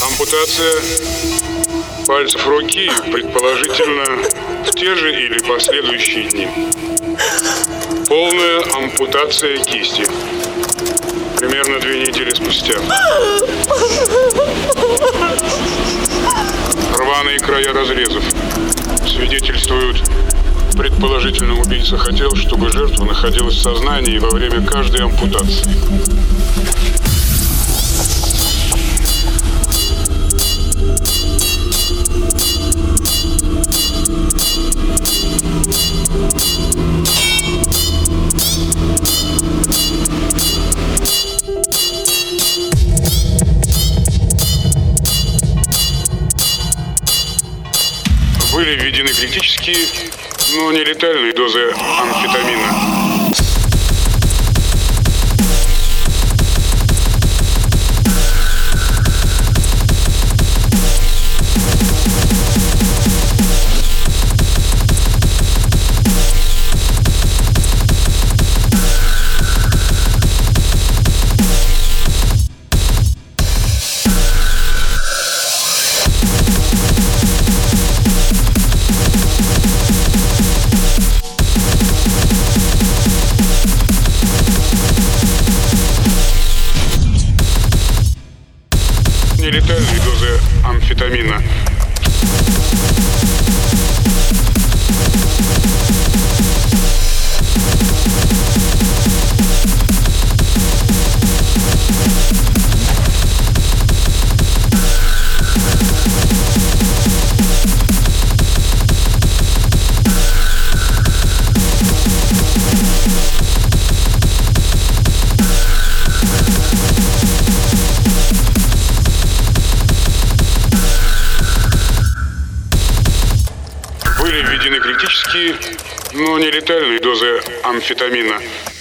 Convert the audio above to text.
Ампутация пальцев руки, предположительно, в те же или последующие дни. Полная ампутация кисти. Примерно 2 недели спустя. Рваные края разрезов свидетельствуют, предположительно, убийца хотел, чтобы жертва находилась в сознании во время каждой ампутации. Были введены критические, но не летальные дозы амфетамина. Нелетальные дозы амфетамина. Были введены критические, но не летальные дозы амфетамина.